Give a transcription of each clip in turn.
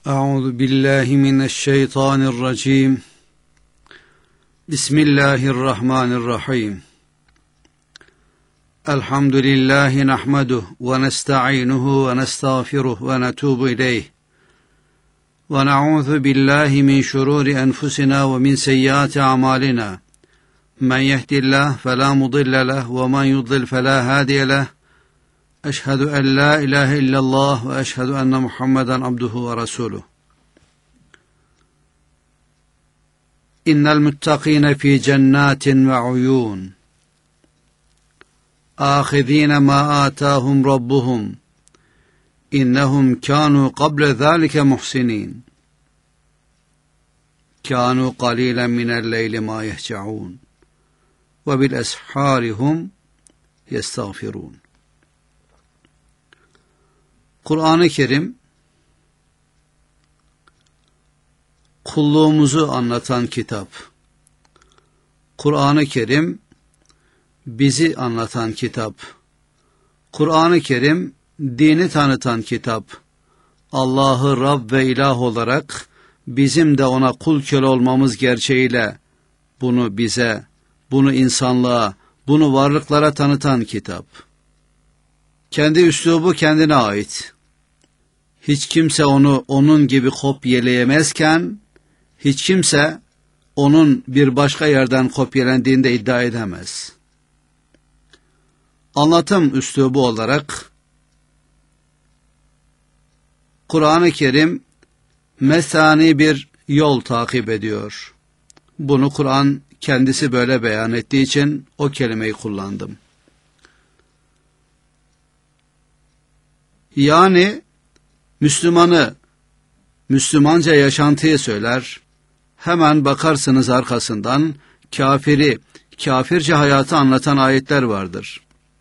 أعوذ بالله من الشيطان الرجيم بسم الله الرحمن الرحيم الحمد لله نحمده ونستعينه ونستغفره ونتوب إليه ونعوذ بالله من شرور أنفسنا ومن سيئات أعمالنا من يهد الله فلا مضل له ومن يضلل فلا هادي له أشهد أن لا إله إلا الله وأشهد أن محمدا عبده ورسوله إن المتقين في جنات وعيون آخذين ما آتاهم ربهم إنهم كانوا قبل ذلك محسنين كانوا قليلا من الليل ما يهجعون وبالأسحار هم يستغفرون. Kur'an-ı Kerim kulluğumuzu anlatan kitap. Kur'an-ı Kerim bizi anlatan kitap. Kur'an-ı Kerim dini tanıtan kitap. Allah'ı Rab ve İlah olarak bizim de ona kul köle olmamız gerçeğiyle bunu bize, bunu insanlığa, bunu varlıklara tanıtan kitap. Kendi üslubu kendine ait. Hiç kimse onu onun gibi kopyalayamazken, hiç kimse onun bir başka yerden kopyalendiğini de iddia edemez. Anlatım üslubu olarak Kur'an-ı Kerim mesani bir yol takip ediyor. Bunu Kur'an kendisi böyle beyan ettiği için o kelimeyi kullandım. Yani Müslümanı, Müslümanca yaşantıyı söyler, hemen bakarsınız arkasından kafiri, kafirce hayatı anlatan ayetler vardır.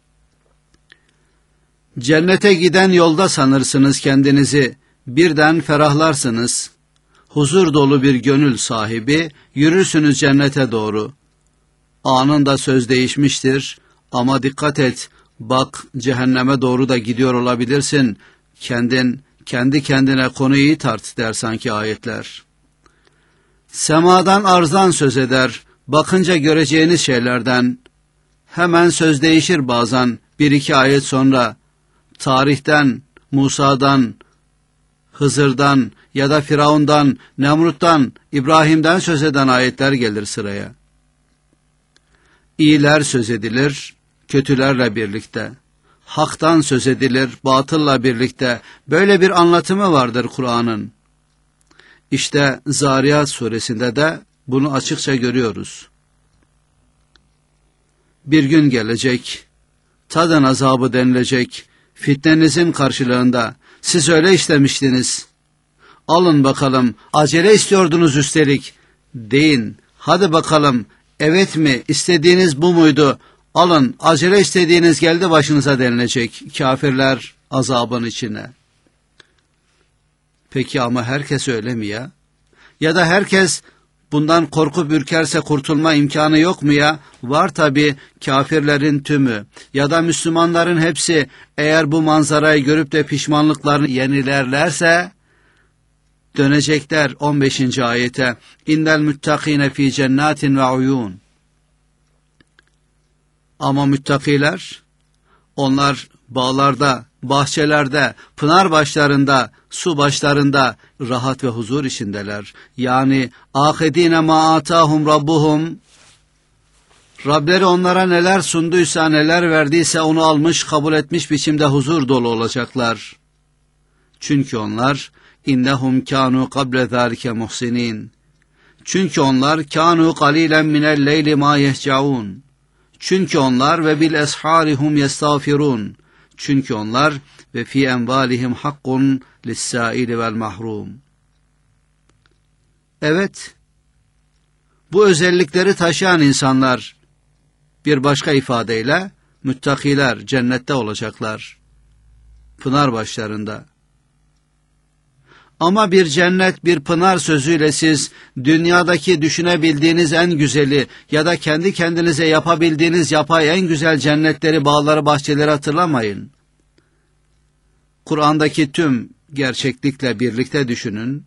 Cennete giden yolda sanırsınız kendinizi, birden ferahlarsınız. Huzur dolu bir gönül sahibi, yürürsünüz cennete doğru. Anında söz değişmiştir ama dikkat et, bak cehenneme doğru da gidiyor olabilirsin. Kendi kendine konuyu iyi tart der sanki ayetler. Semadan arzdan söz eder, bakınca göreceğiniz şeylerden. Hemen söz değişir bazen, bir iki ayet sonra. Tarihten, Musa'dan, Hızır'dan ya da Firavun'dan, Nemrut'tan, İbrahim'den söz eden ayetler gelir sıraya. İyiler söz edilir, kötülerle birlikte. Hak'tan söz edilir, batılla birlikte. Böyle bir anlatımı vardır Kur'an'ın. İşte Zariyat suresinde de bunu açıkça görüyoruz. Bir gün gelecek, tadın azabı denilecek, fitnenizin karşılığında. Siz öyle istemiştiniz. Alın bakalım, acele istiyordunuz üstelik. Deyin, hadi bakalım, evet mi, istediğiniz bu muydu? Alın, acele istediğiniz geldi başınıza denilecek kafirler azabın içine. Peki ama herkes öyle mi ya? Ya da herkes bundan korkup ürkerse kurtulma imkanı yok mu ya? Var tabii, kafirlerin tümü ya da Müslümanların hepsi eğer bu manzarayı görüp de pişmanlıklarını yenilerlerse dönecekler 15. ayete. İnnel müttakine fî cennatin ve uyûn. Ama müttakiler, onlar bağlarda, bahçelerde, pınar başlarında, su başlarında rahat ve huzur içindeler. Yani âkhedîne mâ âtâhum rabbuhum, Rableri onlara neler sunduysa, neler verdiyse onu almış, kabul etmiş biçimde huzur dolu olacaklar. Çünkü onlar innehum kânû kable zâlike muhsinîn. Çünkü onlar kânû qalîlen minel leyli mâ yehcaûn. Çünkü onlar ve bil esharihum yestağfirun. Çünkü onlar ve fi envalihim hakkun lis-sâili vel mahrum. Evet, bu özellikleri taşıyan insanlar, bir başka ifadeyle müttakiler cennette olacaklar, pınar başlarında. Ama bir cennet, bir pınar sözüyle siz dünyadaki düşünebildiğiniz en güzeli ya da kendi kendinize yapabildiğiniz yapay en güzel cennetleri, bağları, bahçeleri hatırlamayın. Kur'an'daki tüm gerçeklikle birlikte düşünün.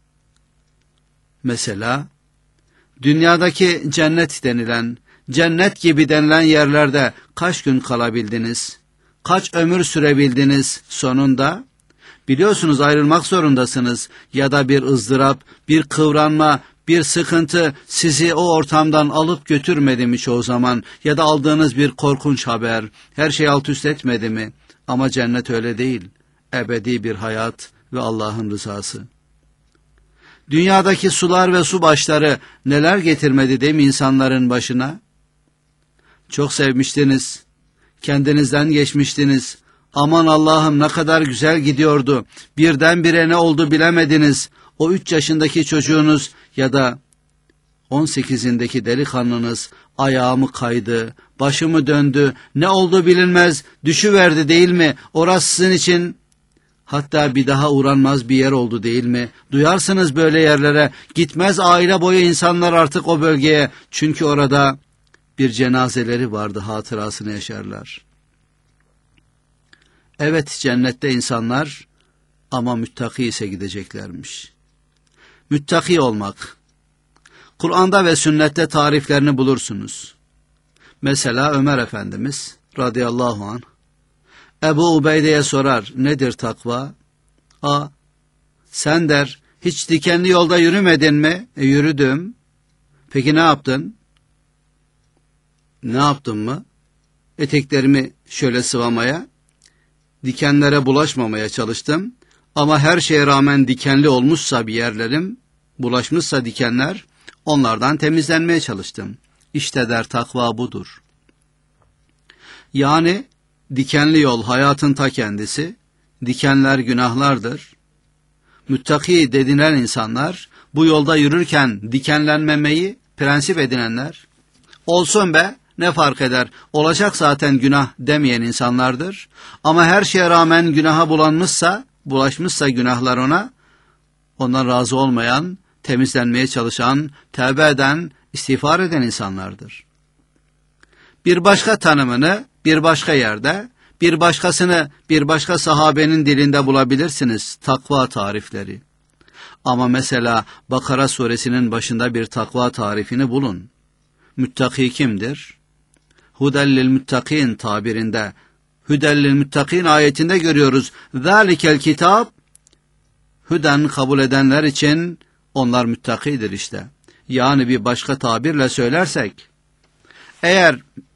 Mesela dünyadaki cennet denilen, cennet gibi denilen yerlerde kaç gün kalabildiniz? Kaç ömür sürebildiniz sonunda? Biliyorsunuz ayrılmak zorundasınız ya da bir ızdırap, bir kıvranma, bir sıkıntı sizi o ortamdan alıp götürmedi mi çoğu zaman ya da aldığınız bir korkunç haber her şeyi alt üst etmedi mi? Ama cennet öyle değil. Ebedi bir hayat ve Allah'ın rızası. Dünyadaki sular ve su başları neler getirmedi değil mi insanların başına? Çok sevmiştiniz, kendinizden geçmiştiniz. Aman Allah'ım ne kadar güzel gidiyordu. Birdenbire ne oldu bilemediniz. O 3 yaşındaki çocuğunuz ya da 18'indeki delikanlınız ayağımı kaydı, başımı döndü, ne oldu bilinmez, düşüverdi değil mi? Orası sizin için hatta bir daha uğranmaz bir yer oldu değil mi? Duyarsınız böyle yerlere, gitmez aile boyu insanlar artık o bölgeye. Çünkü orada bir cenazeleri vardı, hatırasını yaşarlar. Evet, cennette insanlar ama müttaki ise gideceklermiş. Müttaki olmak. Kur'an'da ve sünnette tariflerini bulursunuz. Mesela Ömer Efendimiz radıyallahu anh Ebu Ubeyde'ye sorar, nedir takva? Sen der, hiç dikenli yolda yürümedin mi? Yürüdüm. Peki ne yaptın? Ne yaptın mı? Eteklerimi şöyle sıvamaya, dikenlere bulaşmamaya çalıştım. Ama her şeye rağmen dikenli olmuşsa bir yerlerim, bulaşmışsa dikenler, onlardan temizlenmeye çalıştım. İşte der takva budur. Yani dikenli yol hayatın ta kendisi, dikenler günahlardır. Müttaki dedilen insanlar bu yolda yürürken dikenlenmemeyi prensip edinenler, olsun be ne fark eder, olacak zaten günah demeyen insanlardır. Ama her şeye rağmen günaha bulaşmışsa günahlar ona, ondan razı olmayan, temizlenmeye çalışan, tevbe eden, istiğfar eden insanlardır. Bir başka tanımını bir başka yerde, bir başkasını bir başka sahabenin dilinde bulabilirsiniz, takva tarifleri. Ama mesela Bakara suresinin başında bir takva tarifini bulun. Müttaki kimdir? Hudellil müttakin tabirinde, Hudellil müttakin ayetinde görüyoruz. Zalikel kitap, hüden kabul edenler için onlar müttakidir işte. Yani bir başka tabirle söylersek, eğer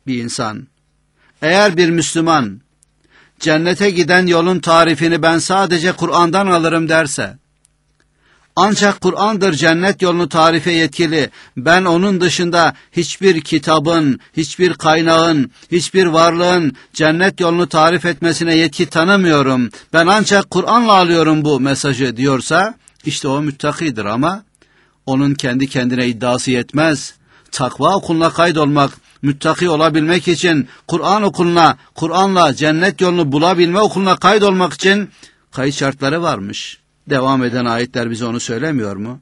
bir Müslüman, cennete giden yolun tarifini ben sadece Kur'an'dan alırım derse, ancak Kur'an'dır cennet yolunu tarife yetkili, ben onun dışında hiçbir kitabın, hiçbir kaynağın, hiçbir varlığın cennet yolunu tarif etmesine yetki tanımıyorum, ben ancak Kur'an'la alıyorum bu mesajı diyorsa, işte o müttakidir ama onun kendi kendine iddiası yetmez. Takva okuluna kaydolmak, müttaki olabilmek için Kur'an'la cennet yolunu bulabilme okuluna kaydolmak için kayıt şartları varmış. Devam eden ayetler bize onu söylemiyor mu?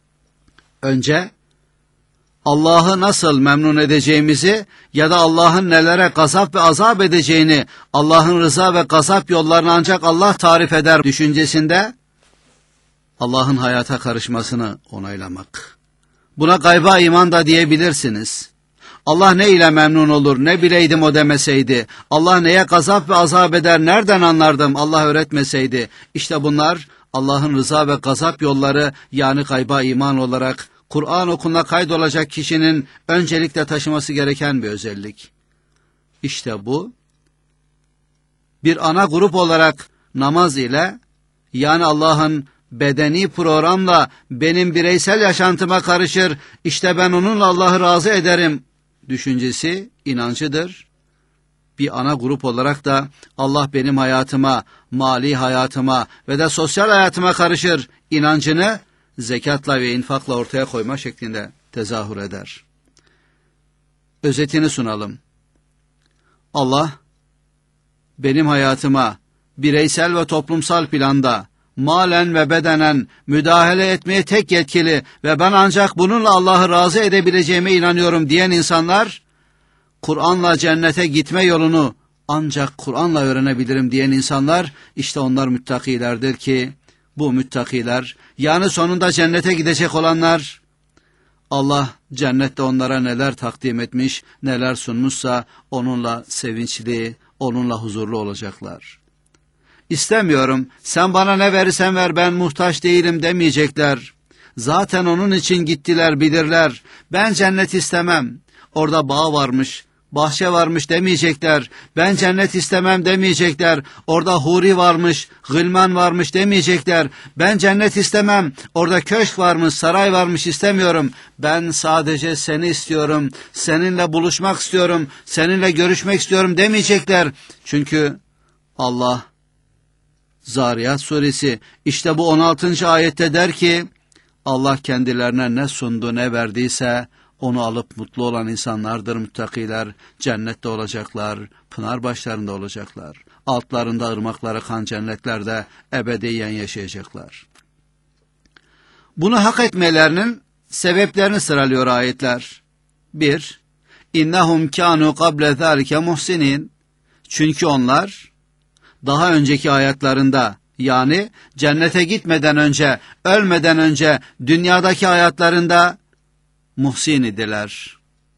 Önce Allah'ı nasıl memnun edeceğimizi ya da Allah'ın nelere gazap ve azap edeceğini, Allah'ın rıza ve gazap yollarını ancak Allah tarif eder düşüncesinde Allah'ın hayata karışmasını onaylamak. Buna gayba iman da diyebilirsiniz. Allah ne ile memnun olur, ne bileydim o demeseydi, Allah neye gazap ve azap eder, nereden anlardım Allah öğretmeseydi. İşte bunlar Allah'ın rıza ve gazap yolları, yani gayba iman olarak Kur'an okuluna kaydolacak kişinin öncelikle taşıması gereken bir özellik. İşte bu, bir ana grup olarak namaz ile, yani Allah'ın bedeni programla benim bireysel yaşantıma karışır, işte ben onunla Allah'ı razı ederim düşüncesi, inancıdır. Bir ana grup olarak da Allah benim hayatıma, mali hayatıma ve de sosyal hayatıma karışır inancını zekatla ve infakla ortaya koyma şeklinde tezahür eder. Özetini sunalım. Allah benim hayatıma bireysel ve toplumsal planda malen ve bedenen müdahale etmeye tek yetkili ve ben ancak bununla Allah'ı razı edebileceğime inanıyorum diyen insanlar, Kur'an'la cennete gitme yolunu ancak Kur'an'la öğrenebilirim diyen insanlar, işte onlar müttakilerdir ki, bu müttakiler, yani sonunda cennete gidecek olanlar, Allah cennette onlara neler takdim etmiş, neler sunmuşsa onunla sevinçli, onunla huzurlu olacaklar. İstemiyorum, sen bana ne verirsen ver, ben muhtaç değilim demeyecekler. Zaten onun için gittiler, bilirler. Ben cennet istemem, orada bağ varmış, bahçe varmış demeyecekler. Ben cennet istemem demeyecekler. Orada huri varmış, gılman varmış demeyecekler. Ben cennet istemem, orada köşk varmış, saray varmış istemiyorum. Ben sadece seni istiyorum, seninle buluşmak istiyorum, seninle görüşmek istiyorum demeyecekler. Çünkü Allah Zariyat suresi işte bu 16. ayette der ki, Allah kendilerine ne sundu ne verdiyse onu alıp mutlu olan insanlardır müttakiler. Cennette olacaklar, pınar başlarında olacaklar. Altlarında ırmakları akan cennetlerde ebediyen yaşayacaklar. Bunu hak etmelerinin sebeplerini sıralıyor ayetler. 1. İnnehum kânû kable zâlike muhsinin. Çünkü onlar daha önceki hayatlarında, yani cennete gitmeden önce, ölmeden önce dünyadaki hayatlarında muhsin idiler.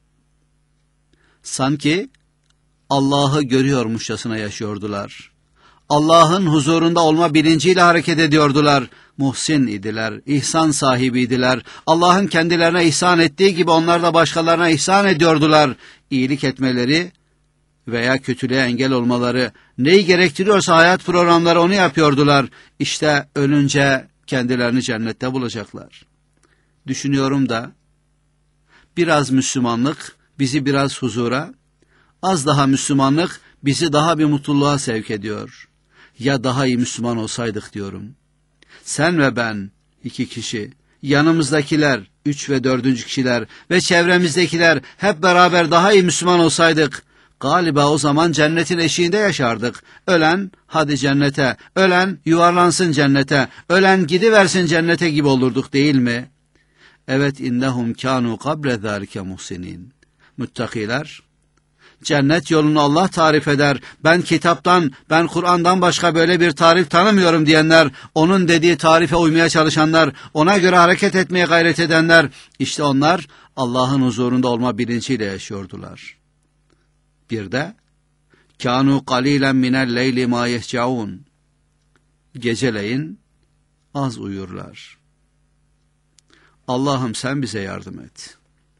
Sanki Allah'ı görüyormuşçasına yaşıyordular. Allah'ın huzurunda olma bilinciyle hareket ediyordular. Muhsin idiler, ihsan sahibiydiler. Allah'ın kendilerine ihsan ettiği gibi onlar da başkalarına ihsan ediyordular. İyilik etmeleri veya kötülüğe engel olmaları, neyi gerektiriyorsa hayat programları onu yapıyordular. İşte ölünce kendilerini cennette bulacaklar. Düşünüyorum da, biraz Müslümanlık bizi biraz huzura, az daha Müslümanlık bizi daha bir mutluluğa sevk ediyor. Ya daha iyi Müslüman olsaydık diyorum. Sen ve ben, 2 kişi, yanımızdakiler, 3 ve 4. kişiler ve çevremizdekiler hep beraber daha iyi Müslüman olsaydık, galiba o zaman cennetin eşiğinde yaşardık. Ölen hadi cennete, ölen yuvarlansın cennete, ölen gidiversin cennete gibi olurduk değil mi? Evet, innehum kânû kable zâlike muhsinin. Müttakiler, cennet yolunu Allah tarif eder. Ben kitaptan, ben Kur'an'dan başka böyle bir tarif tanımıyorum diyenler, onun dediği tarife uymaya çalışanlar, ona göre hareket etmeye gayret edenler, işte onlar Allah'ın huzurunda olma bilinciyle yaşıyordular. Bir de kânû qalîlen minel leyli mâ yehcaûn. Geceleyin az uyurlar. Allah'ım sen bize yardım et.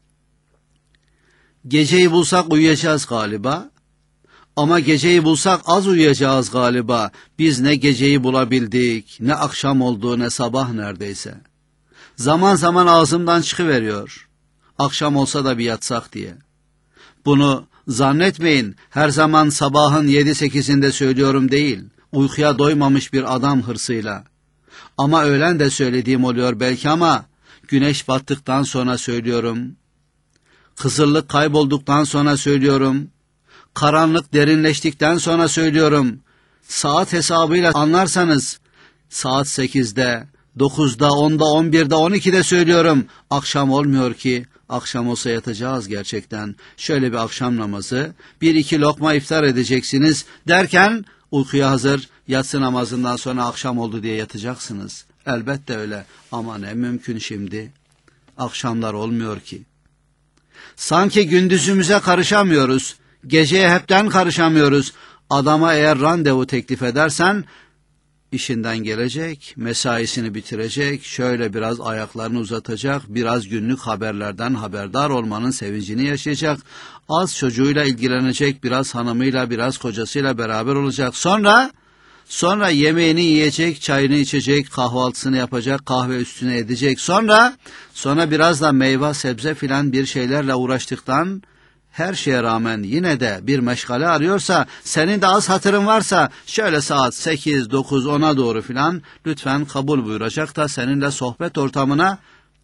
Geceyi bulsak uyuyacağız galiba. Ama geceyi bulsak az uyuyacağız galiba. Biz ne geceyi bulabildik, ne akşam oldu, ne sabah neredeyse. Zaman zaman ağzımdan çıkıveriyor. Akşam olsa da bir yatsak diye. Bunu zannetmeyin, her zaman sabahın 7-8'inde söylüyorum değil. Uykuya doymamış bir adam hırsıyla. Ama öğlen de söylediğim oluyor belki ama güneş battıktan sonra söylüyorum. Kızıllık kaybolduktan sonra söylüyorum. Karanlık derinleştikten sonra söylüyorum. Saat hesabıyla anlarsanız saat 8'de, 9'da, 10'da, 11'de, 12'de söylüyorum. Akşam olmuyor ki. Akşam olsa yatacağız gerçekten. Şöyle bir akşam namazı, 1-2 lokma iftar edeceksiniz derken uykuya hazır, yatsı namazından sonra akşam oldu diye yatacaksınız. Elbette öyle ama ne mümkün şimdi. Akşamlar olmuyor ki. Sanki gündüzümüze karışamıyoruz. Geceye hepten karışamıyoruz. Adama eğer randevu teklif edersen, işinden gelecek, mesaisini bitirecek, şöyle biraz ayaklarını uzatacak, biraz günlük haberlerden haberdar olmanın sevincini yaşayacak, az çocuğuyla ilgilenecek, biraz hanımıyla, biraz kocasıyla beraber olacak. Sonra yemeğini yiyecek, çayını içecek, kahvaltısını yapacak, kahve üstüne edecek. Sonra biraz da meyve, sebze filan bir şeylerle uğraştıktan, her şeye rağmen yine de bir meşgale arıyorsa, senin de az hatırın varsa, şöyle saat 8, 9, 10'a doğru filan lütfen kabul buyuracak da seninle sohbet ortamına,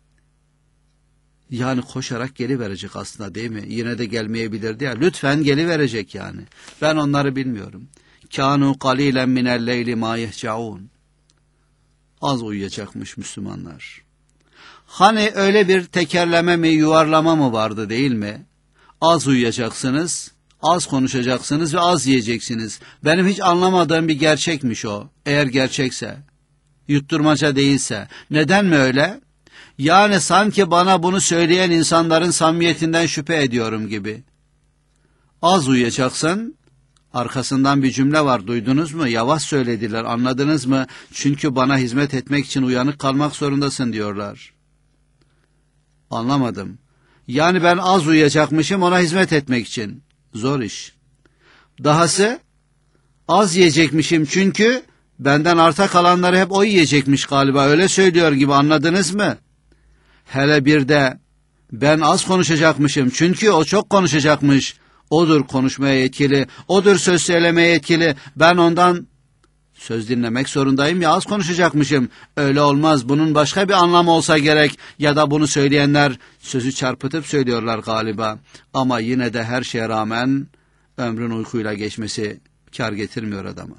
yani koşarak geliverecek aslında değil mi? Yine de gelmeyebilirdi ya, lütfen geliverecek yani. Ben onları bilmiyorum. Kânû qalîlen minel leyli mâ yehcaûn. Az uyuyacakmış Müslümanlar. Hani öyle bir tekerleme mi, yuvarlama mı vardı değil mi? Az uyuyacaksınız, Az konuşacaksınız ve az yiyeceksiniz. Benim hiç anlamadığım bir gerçekmiş o. Eğer gerçekse, yutturmaca değilse. Neden mi öyle? Yani sanki bana bunu söyleyen insanların samimiyetinden şüphe ediyorum gibi. Az uyuyacaksın. Arkasından bir cümle var, duydunuz mu? Yavaş söylediler, anladınız mı? Çünkü bana hizmet etmek için uyanık kalmak zorundasın diyorlar. Anlamadım. Yani ben az uyuyacakmışım ona hizmet etmek için. Zor iş. Dahası az yiyecekmişim çünkü benden arta kalanları hep o yiyecekmiş galiba, öyle söylüyor gibi, anladınız mı? Hele bir de ben az konuşacakmışım çünkü o çok konuşacakmış. Odur konuşmaya yetkili, odur söz söylemeye yetkili. Ben ondan söz dinlemek zorundayım ya, az konuşacakmışım. Öyle olmaz, bunun başka bir anlamı olsa gerek ya da bunu söyleyenler sözü çarpıtıp söylüyorlar galiba. Ama yine de her şeye rağmen ömrün uykuyla geçmesi kâr getirmiyor adama.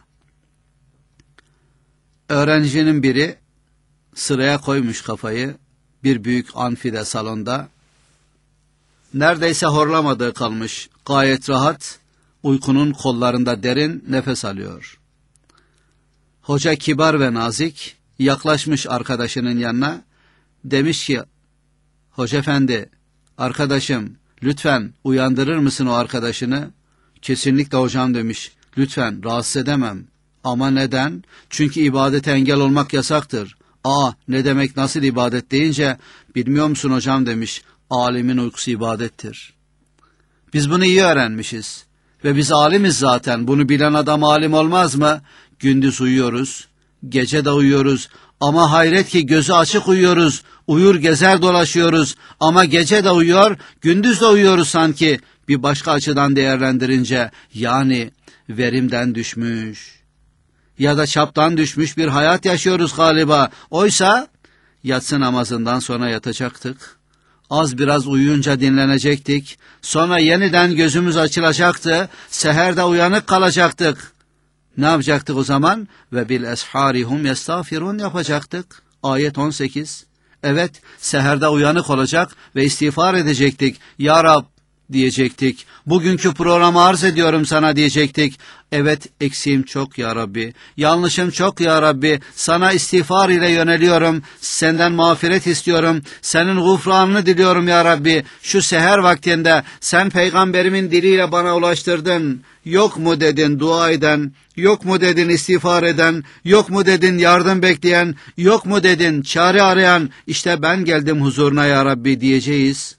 Öğrencinin biri sıraya koymuş kafayı bir büyük amfide salonda. Neredeyse horlamadığı kalmış, gayet rahat, uykunun kollarında derin nefes alıyor. Hoca kibar ve nazik yaklaşmış arkadaşının yanına, demiş ki, Hoca efendi, arkadaşım, lütfen uyandırır mısın o arkadaşını? Kesinlikle hocam demiş, lütfen, rahatsız edemem. Ama neden? Çünkü ibadete engel olmak yasaktır. Ne demek, nasıl ibadet deyince, bilmiyor musun hocam demiş, alimin uykusu ibadettir. Biz bunu iyi öğrenmişiz. Ve biz alimiz zaten, bunu bilen adam alim olmaz mı? Gündüz uyuyoruz, gece de uyuyoruz ama hayret ki gözü açık uyuyoruz, uyur gezer dolaşıyoruz ama gece de uyuyor, gündüz de uyuyoruz sanki. Bir başka açıdan değerlendirince, yani verimden düşmüş ya da çaptan düşmüş bir hayat yaşıyoruz galiba. Oysa yatsı namazından sonra yatacaktık. Az biraz uyuyunca dinlenecektik. Sonra yeniden gözümüz açılacaktı. Seherde uyanık kalacaktık. Ne yapacaktık o zaman? Ve bil esharihum yestağfirun yapacaktık. Ayet 18. Evet, seherde uyanık olacak ve istiğfar edecektik. Ya Rab diyecektik. Bugünkü programı arz ediyorum sana diyecektik. Evet, eksiğim çok ya Rabbi. Yanlışım çok ya Rabbi. Sana istiğfar ile yöneliyorum. Senden mağfiret istiyorum. Senin gufranını diliyorum ya Rabbi. Şu seher vaktinde sen peygamberimin diliyle bana ulaştırdın. Yok mu dedin dua eden, yok mu dedin istiğfar eden, yok mu dedin yardım bekleyen, yok mu dedin çare arayan, işte ben geldim huzuruna ya Rabbi diyeceğiz.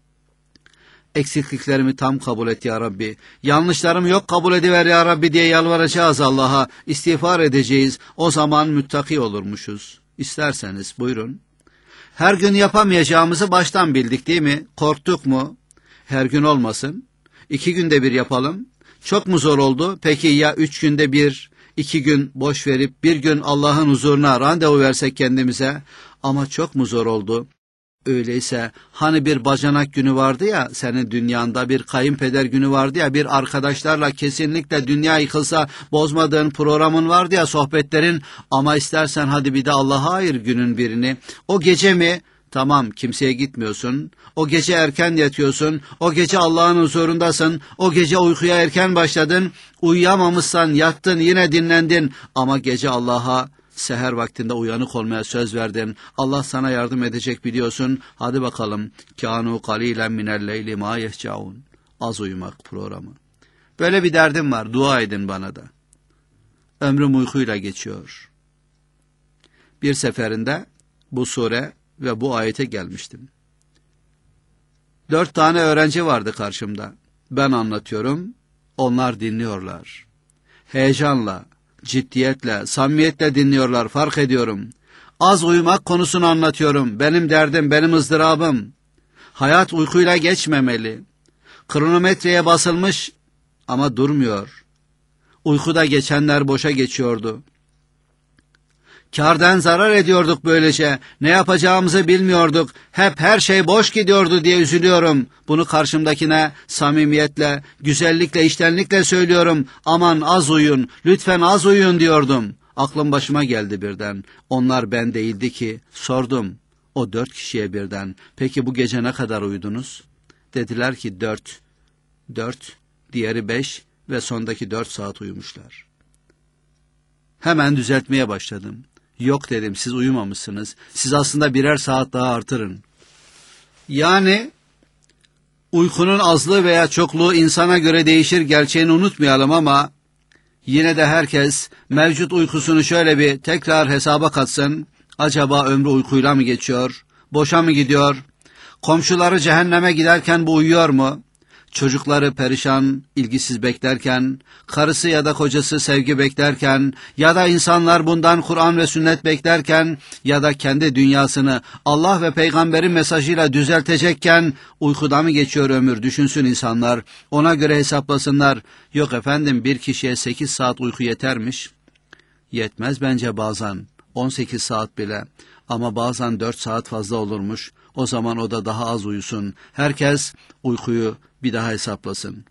Eksikliklerimi tam kabul et ya Rabbi. Yanlışlarımı yok kabul ediver ya Rabbi diye yalvaracağız Allah'a. İstiğfar edeceğiz. O zaman müttaki olurmuşuz. İsterseniz buyurun. Her gün yapamayacağımızı baştan bildik değil mi? Korktuk mu? Her gün olmasın. 2 günde bir yapalım. Çok mu zor oldu? Peki ya 3 günde bir, 2 gün boş verip bir gün Allah'ın huzuruna randevu versek kendimize? Ama çok mu zor oldu? Öyleyse hani bir bacanak günü vardı ya senin dünyanda, bir kayınpeder günü vardı ya, bir arkadaşlarla kesinlikle dünya yıkılsa bozmadığın programın vardı ya, sohbetlerin, ama istersen hadi bir de Allah'a ayır günün birini. O gece mi? Tamam, kimseye gitmiyorsun. O gece erken yatıyorsun. O gece Allah'ın huzurundasın. O gece uykuya erken başladın. Uyuyamamışsan yattın, yine dinlendin. Ama gece Allah'a seher vaktinde uyanık olmaya söz verdin. Allah sana yardım edecek biliyorsun. Hadi bakalım. Kânû qalîlen minel-leyli mâ yehcaûn. Az uyumak programı. Böyle bir derdim var. Dua edin bana da. Ömrüm uykuyla geçiyor. Bir seferinde bu sure ve bu ayete gelmiştim. 4 tane öğrenci vardı karşımda. Ben anlatıyorum, onlar dinliyorlar. Heyecanla, ciddiyetle, samimiyetle dinliyorlar, fark ediyorum. Az uyumak konusunu anlatıyorum. Benim derdim, benim ızdırabım. Hayat uykuyla geçmemeli. Kronometreye basılmış ama durmuyor. Uykuda geçenler boşa geçiyordu. Kârdan zarar ediyorduk böylece. Ne yapacağımızı bilmiyorduk. Hep her şey boş gidiyordu diye üzülüyorum. Bunu karşımdakine samimiyetle, güzellikle, içtenlikle söylüyorum. Aman az uyuyun, lütfen az uyuyun diyordum. Aklım başıma geldi birden. Onlar ben değildi ki. Sordum o 4 kişiye birden. Peki bu gece ne kadar uyudunuz? Dediler ki 4. diğeri 5 ve sondaki 4 saat uyumuşlar. Hemen düzeltmeye başladım. Yok dedim, siz uyumamışsınız. Siz aslında birer saat daha artırın. Yani uykunun azlığı veya çokluğu insana göre değişir gerçeğini unutmayalım ama yine de herkes mevcut uykusunu şöyle bir tekrar hesaba katsın. Acaba ömrü uykuyla mı geçiyor? Boşa mı gidiyor? Komşuları cehenneme giderken bu uyuyor mu? Çocukları perişan, ilgisiz beklerken, karısı ya da kocası sevgi beklerken, ya da insanlar bundan Kur'an ve sünnet beklerken, ya da kendi dünyasını Allah ve peygamberin mesajıyla düzeltecekken, uykuda mı geçiyor ömür, düşünsün insanlar, ona göre hesaplasınlar. Yok efendim, bir kişiye 8 saat uyku yetermiş. Yetmez bence bazen, 18 saat bile, ama bazen 4 saat fazla olurmuş. O zaman o da daha az uyusun. Herkes uykuyu bir daha hesaplasın.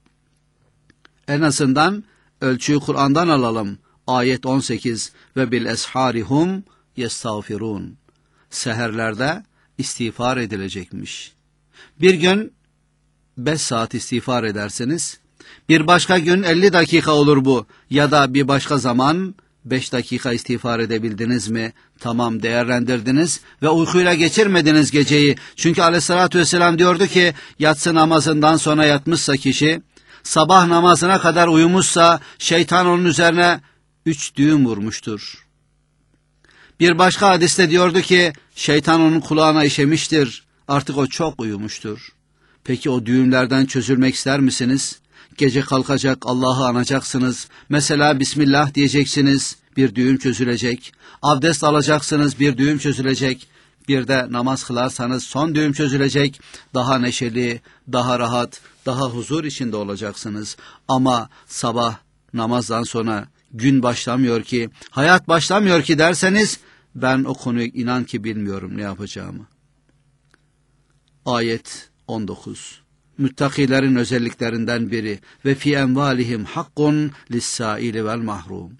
En azından ölçüyü Kur'an'dan alalım. Ayet 18 ve bil esharihum yestağfirun. Seherlerde istiğfar edilecekmiş. Bir gün 5 saat istiğfar edersiniz. Bir başka gün 50 dakika olur bu. Ya da bir başka zaman 5 dakika istiğfar edebildiniz mi? Tamam, değerlendirdiniz ve uykuyla geçirmediniz geceyi. Çünkü aleyhissalatü vesselam diyordu ki, yatsı namazından sonra yatmışsa kişi, sabah namazına kadar uyumuşsa şeytan onun üzerine 3 düğüm vurmuştur. Bir başka hadiste diyordu ki, şeytan onun kulağına işemiştir. Artık o çok uyumuştur. Peki o düğümlerden çözülmek ister misiniz? Gece kalkacak, Allah'ı anacaksınız. Mesela Bismillah diyeceksiniz, bir düğüm çözülecek. Abdest alacaksınız, bir düğüm çözülecek. Bir de namaz kılarsanız son düğüm çözülecek. Daha neşeli, daha rahat, daha huzur içinde olacaksınız. Ama sabah namazdan sonra gün başlamıyor ki, hayat başlamıyor ki derseniz, ben o konuyu inan ki bilmiyorum ne yapacağımı. Ayet 19. Müttakilerin özelliklerinden biri ve fi envalihim hakkun lis-saili vel mahrum.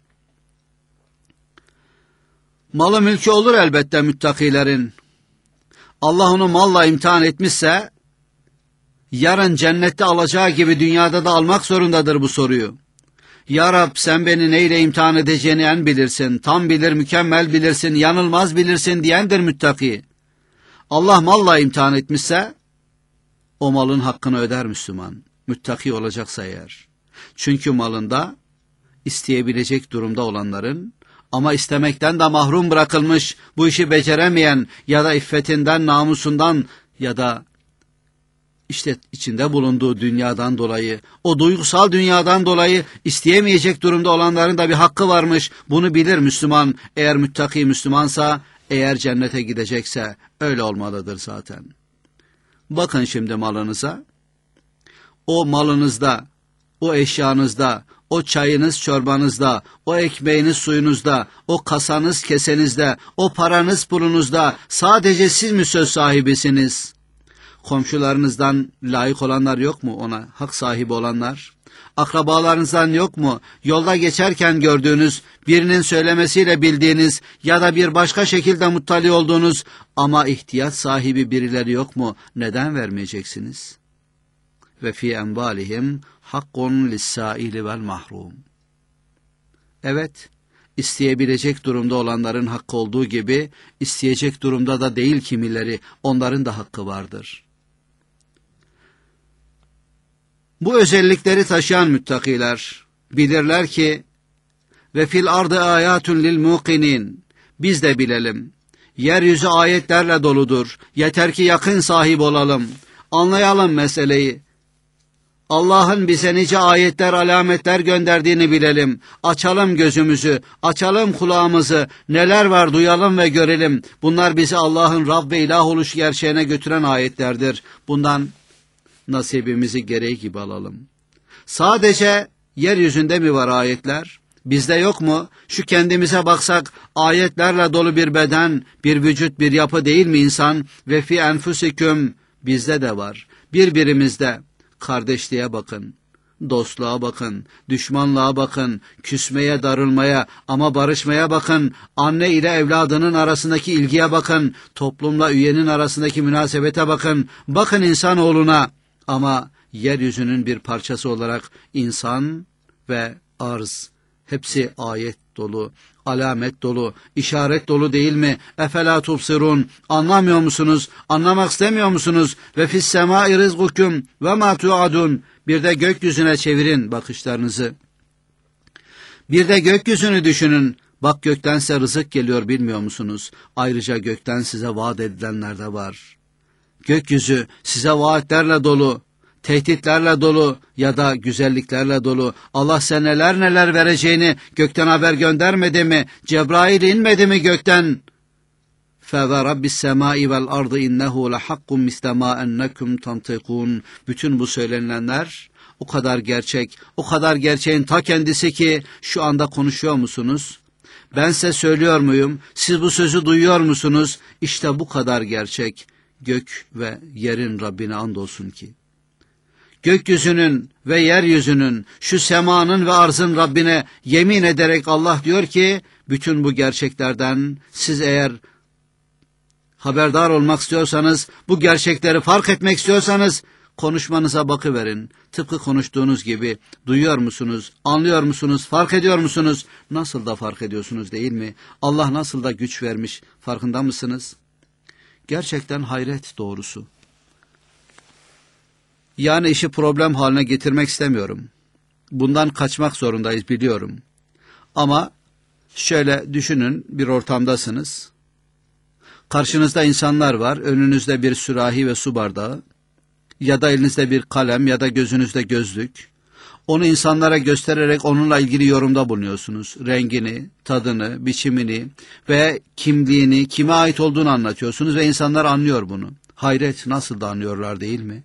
Malı mülkü olur elbette müttakilerin. Allah onu malla imtihan etmişse, yarın cennette alacağı gibi dünyada da almak zorundadır bu soruyu. Ya Rab, sen beni neyle imtihan edeceğini en bilirsin, tam bilir, mükemmel bilirsin, yanılmaz bilirsin diyendir müttaki. Allah malla imtihan etmişse, o malın hakkını öder Müslüman, müttaki olacaksa eğer. Çünkü malında isteyebilecek durumda olanların, ama istemekten de mahrum bırakılmış, bu işi beceremeyen ya da iffetinden, namusundan ya da işte içinde bulunduğu dünyadan dolayı, o duygusal dünyadan dolayı isteyemeyecek durumda olanların da bir hakkı varmış. Bunu bilir Müslüman, eğer müttaki Müslümansa, eğer cennete gidecekse öyle olmalıdır zaten. Bakın şimdi malınıza, o malınızda, o eşyanızda, o çayınız çorbanızda, o ekmeğiniz suyunuzda, o kasanız kesenizde, o paranız pulunuzda sadece siz mi söz sahibisiniz? Komşularınızdan layık olanlar yok mu ona, hak sahibi olanlar? Akrabalarınızdan yok mu? Yolda geçerken gördüğünüz, birinin söylemesiyle bildiğiniz ya da bir başka şekilde muttali olduğunuz ama ihtiyaç sahibi birileri yok mu? Neden vermeyeceksiniz? Ve fi envalihim hakkun lis-saili vel mahrum. Evet, isteyebilecek durumda olanların hakkı olduğu gibi, isteyecek durumda da değil kimileri, onların da hakkı vardır. Bu özellikleri taşıyan müttakiler bilirler ki, ve fil ardı ayatun lil muqinin, biz de bilelim, yeryüzü ayetlerle doludur, yeter ki yakın sahip olalım, anlayalım meseleyi. Allah'ın bize nice ayetler, alametler gönderdiğini bilelim. Açalım gözümüzü, açalım kulağımızı. Neler var duyalım ve görelim. Bunlar bizi Allah'ın Rab ve ilah oluş gerçeğine götüren ayetlerdir. Bundan nasibimizi gereği gibi alalım. Sadece yeryüzünde mi var ayetler? Bizde yok mu? Şu kendimize baksak, ayetlerle dolu bir beden, bir vücut, bir yapı değil mi insan? Ve fi enfusiküm, bizde de var. Birbirimizde. Kardeşliğe bakın, dostluğa bakın, düşmanlığa bakın, küsmeye, darılmaya ama barışmaya bakın, anne ile evladının arasındaki ilgiye bakın, toplumla üyenin arasındaki münasebete bakın, bakın insanoğluna ama yeryüzünün bir parçası olarak insan ve arz, hepsi ayet dolu, alamet dolu, işaret dolu değil mi? Efela tubsirun, anlamıyor musunuz? Anlamak istemiyor musunuz? Ve fis semâi rizgukum ve mâ tuadun. Bir de gökyüzüne çevirin bakışlarınızı. Bir de gökyüzünü düşünün. Bak, gökten size rızık geliyor, bilmiyor musunuz? Ayrıca gökten size vaat edilenler de var. Gökyüzü size vaatlerle dolu, tehditlerle dolu ya da güzelliklerle dolu. Allah size neler neler vereceğini gökten haber göndermedi mi? Cebrail inmedi mi gökten? فَوَرَبِّ السَّمَاءِ وَالْأَرْضِ اِنَّهُ لَحَقٌّ مِسْلَ مَا اَنَّكُمْ تَنْطِقُونَ. Bütün bu söylenenler o kadar gerçek, o kadar gerçeğin ta kendisi ki şu anda konuşuyor musunuz? Ben size söylüyor muyum? Siz bu sözü duyuyor musunuz? İşte bu kadar gerçek. Gök ve yerin Rabbine andolsun ki. Gökyüzünün ve yeryüzünün, şu semanın ve arzın Rabbine yemin ederek Allah diyor ki, bütün bu gerçeklerden siz eğer haberdar olmak istiyorsanız, bu gerçekleri fark etmek istiyorsanız, konuşmanıza bakıverin. Tıpkı konuştuğunuz gibi duyuyor musunuz, anlıyor musunuz, fark ediyor musunuz? Nasıl da fark ediyorsunuz değil mi? Allah nasıl da güç vermiş, farkında mısınız? Gerçekten hayret doğrusu. Yani işi problem haline getirmek istemiyorum. Bundan kaçmak zorundayız biliyorum. Ama şöyle düşünün, bir ortamdasınız. Karşınızda insanlar var, önünüzde bir sürahi ve su bardağı, ya da elinizde bir kalem ya da gözünüzde gözlük. Onu insanlara göstererek onunla ilgili yorumda bulunuyorsunuz. Rengini, tadını, biçimini ve kimliğini, kime ait olduğunu anlatıyorsunuz ve insanlar anlıyor bunu. Hayret, nasıl da anlıyorlar değil mi?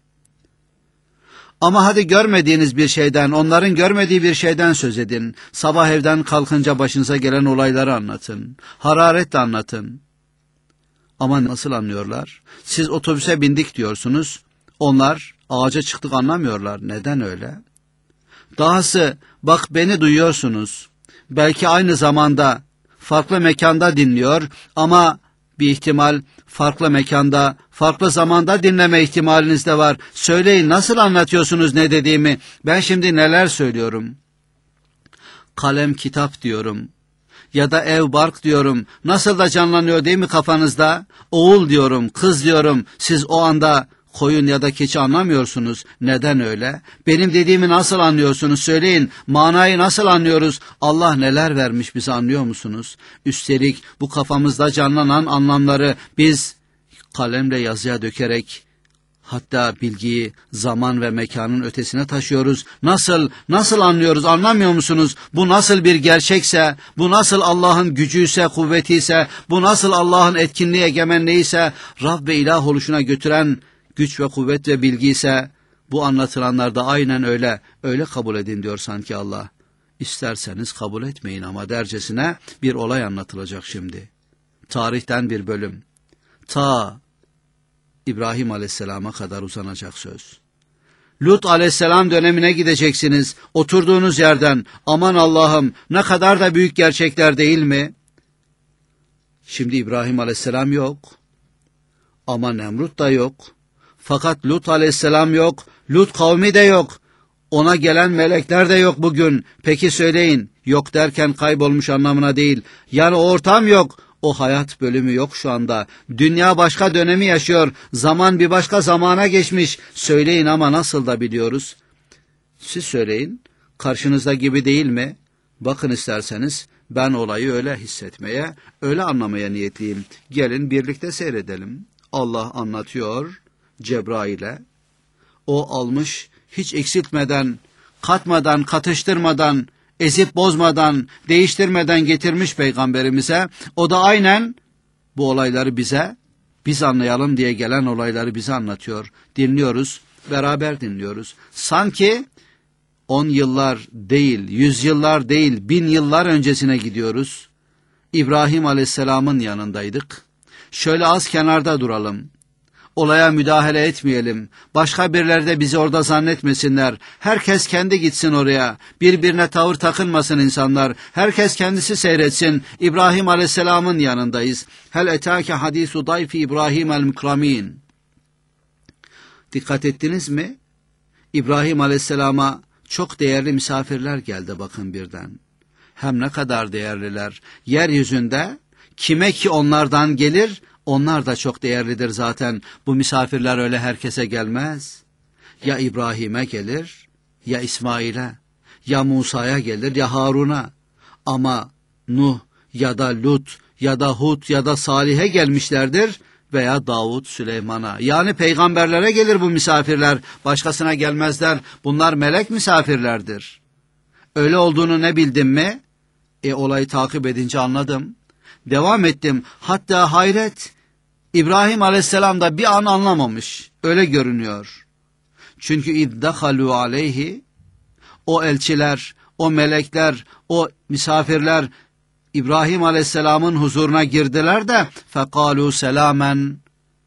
Ama hadi görmediğiniz bir şeyden, onların görmediği bir şeyden söz edin. Sabah evden kalkınca başınıza gelen olayları anlatın. Hararetle anlatın. Ama nasıl anlıyorlar? Siz otobüse bindik diyorsunuz. Onlar ağaca çıktık anlamıyorlar. Neden öyle? Dahası bak, beni duyuyorsunuz. Belki aynı zamanda farklı mekanda dinliyor ama bir ihtimal farklı mekanda, farklı zamanda dinleme ihtimaliniz de var. Söyleyin, nasıl anlatıyorsunuz ne dediğimi? Ben şimdi neler söylüyorum? Kalem kitap diyorum. Ya da ev bark diyorum. Nasıl da canlanıyor değil mi kafanızda? Oğul diyorum, kız diyorum. Siz o anda koyun ya da keçi anlamıyorsunuz. Neden öyle? Benim dediğimi nasıl anlıyorsunuz? Söyleyin, manayı nasıl anlıyoruz? Allah neler vermiş bize, anlıyor musunuz? Üstelik bu kafamızda canlanan anlamları biz kalemle yazıya dökerek, hatta bilgiyi zaman ve mekanın ötesine taşıyoruz. Nasıl anlıyoruz, anlamıyor musunuz? Bu nasıl bir gerçekse, bu nasıl Allah'ın gücüyse, kuvvetiyse, bu nasıl Allah'ın etkinliği, egemenliğiyse, Rab ve ilah oluşuna götüren güç ve kuvvet ve bilgi ise, bu anlatılanlar da aynen öyle kabul edin diyor sanki Allah. İsterseniz kabul etmeyin ama dercesine bir olay anlatılacak şimdi. Tarihten bir bölüm. Ta İbrahim Aleyhisselam'a kadar uzanacak söz. Lut Aleyhisselam dönemine gideceksiniz. Oturduğunuz yerden, aman Allah'ım ne kadar da büyük gerçekler değil mi? Şimdi İbrahim Aleyhisselam yok. Ama Nemrut da yok. Fakat Lut Aleyhisselam yok. Lut kavmi de yok. Ona gelen melekler de yok bugün. Peki söyleyin, yok derken kaybolmuş anlamına değil. Yani o ortam yok. O hayat bölümü yok şu anda. Dünya başka dönemi yaşıyor. Zaman bir başka zamana geçmiş. Söyleyin ama nasıl da biliyoruz? Siz söyleyin. Karşınızda gibi değil mi? Bakın isterseniz, ben olayı öyle hissetmeye, öyle anlamaya niyetliyim. Gelin birlikte seyredelim. Allah anlatıyor Cebrail'e. O almış, hiç eksiltmeden, katmadan, katıştırmadan, ezip bozmadan, değiştirmeden getirmiş peygamberimize. O da aynen bu olayları bize, biz anlayalım diye gelen olayları bize anlatıyor. Dinliyoruz, beraber dinliyoruz. Sanki 10 yıllar değil, 100 yıllar değil, 1000 yıllar öncesine gidiyoruz. İbrahim Aleyhisselam'ın yanındaydık. Şöyle az kenarda duralım. Olaya müdahale etmeyelim. Başka birileri de bizi orada zannetmesinler. Herkes kendi gitsin oraya. Birbirine tavır takınmasın insanlar. Herkes kendisi seyretsin. İbrahim Aleyhisselam'ın yanındayız. Hel etâke hadisu dayfi İbrahim el mukramin. Dikkat ettiniz mi? İbrahim Aleyhisselam'a çok değerli misafirler geldi bakın birden. Hem ne kadar değerliler. Yeryüzünde kime ki onlardan gelir, onlar da çok değerlidir zaten. Bu misafirler öyle herkese gelmez. Ya İbrahim'e gelir, ya İsmail'e, ya Musa'ya gelir, ya Harun'a. Ama Nuh ya da Lut ya da Hud ya da Salih'e gelmişlerdir veya Davud, Süleyman'a. Yani peygamberlere gelir bu misafirler, başkasına gelmezler. Bunlar melek misafirlerdir. Öyle olduğunu ne bildim mi? Olayı takip edince anladım. Devam ettim. Hatta hayret, İbrahim Aleyhisselam da bir an anlamamış. Öyle görünüyor. Çünkü iddahalu aleyhi, o elçiler, o melekler, o misafirler İbrahim Aleyhisselam'ın huzuruna girdiler de fekalu selamen,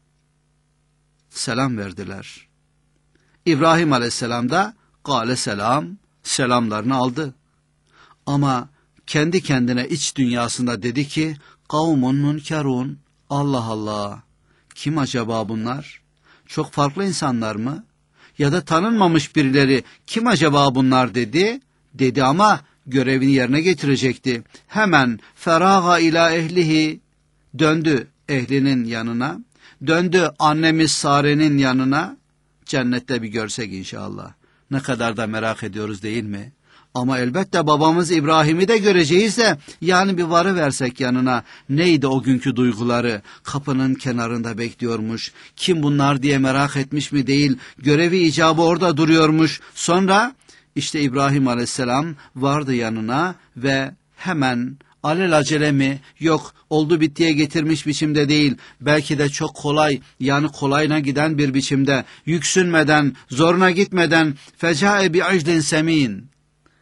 selam verdiler. İbrahim Aleyhisselam da kâle selam, selamlarını aldı. Ama kendi kendine iç dünyasında dedi ki kavmun münkerun, Allah Allah, kim acaba bunlar? Çok farklı insanlar mı? Ya da tanınmamış birileri, kim acaba bunlar dedi ama görevini yerine getirecekti. Hemen feraga ila ehlihi, döndü ehlinin yanına, döndü annemiz Sare'nin yanına. Cennette bir görsek inşallah. Ne kadar da merak ediyoruz değil mi? Ama elbette babamız İbrahim'i de göreceğiz de, yani bir varıversek yanına, neydi o günkü duyguları? Kapının kenarında bekliyormuş. Kim bunlar diye merak etmiş mi değil, görevi icabı orada duruyormuş. Sonra işte İbrahim Aleyhisselam vardı yanına ve hemen alelacele mi, yok oldu bittiye getirmiş biçimde değil, belki de çok kolay, yani kolayına giden bir biçimde, yüksünmeden, zoruna gitmeden fecae bi iclin semin,